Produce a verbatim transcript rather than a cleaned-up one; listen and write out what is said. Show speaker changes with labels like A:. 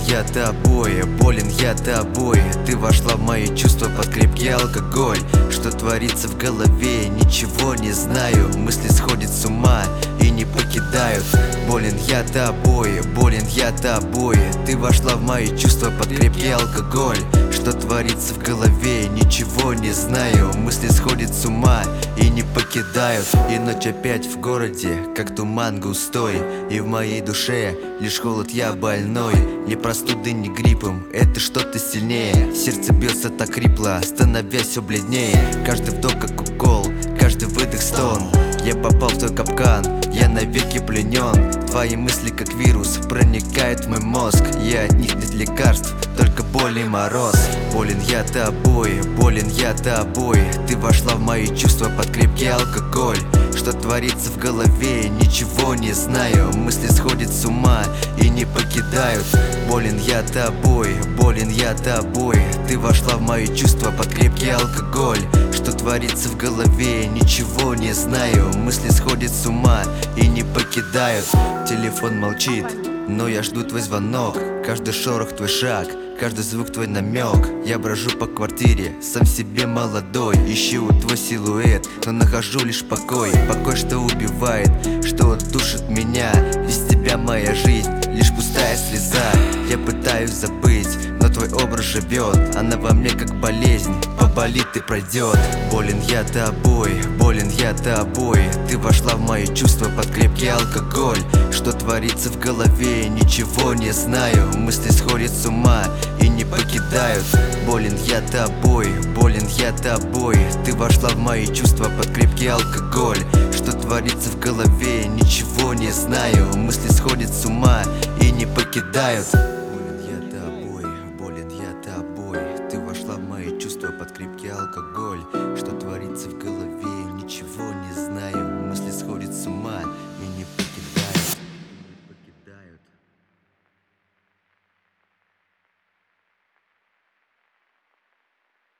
A: я тобой, болен я тобой. Ты вошла в мои чувства под крепкий алкоголь. Что творится в голове, ничего не знаю. Мысли сходят с ума и не покидают. Болен я тобой, болен я тобой. Ты вошла в мои чувства под крепкий алкоголь. Что творится в голове, ничего не знаю. Мысли сходят с ума и не покидают. И ночь опять в городе, как туман густой. И в моей душе лишь холод, я больной. Ни простуды, ни гриппом, это что-то сильнее. Сердце бьется так хрипло, становясь все бледнее. Каждый вдох как укол, каждый выдох стон. Я попал в твой капкан, я навеки пленен. Твои мысли как вирус проникают в мой мозг. Я от них нет лекарств, только боль и мороз. Болен я тобой, болен я тобой. Ты вошла в мои чувства под крепкий алкоголь. Что творится в голове, ничего не знаю. Мысли сходят с ума и не покидают. Болен я тобой, болен я тобой. Ты вошла в мои чувства под крепкий алкоголь. Что творится в голове, ничего не знаю. Мысли сходят с ума и не покидают. Телефон молчит, но я жду твой звонок. Каждый шорох твой шаг, каждый звук твой намек. Я брожу по квартире, сам себе молодой. Ищу твой силуэт, но нахожу лишь покой. Покой, что убивает, что душит меня. Без тебя моя жизнь лишь пустая слеза. Я пытаюсь забыть, но твой образ живет. Она во мне как болезнь, поболит и пройдет. Болен я тобой, болен я тобой. Ты вошла в мои чувства под крепкий алкоголь. Что творится в голове, ничего не знаю. Мысли сходят с ума и не покидают. Болен я тобой, болен я тобой. Ты вошла в мои чувства под крепкий алкоголь. Что творится в голове, ничего не знаю. Мысли сходят с ума и не покидают. Болен я тобой, болен я тобой. Ты вошла в мои чувства под крепкий алкоголь. Что творится в голове, ничего не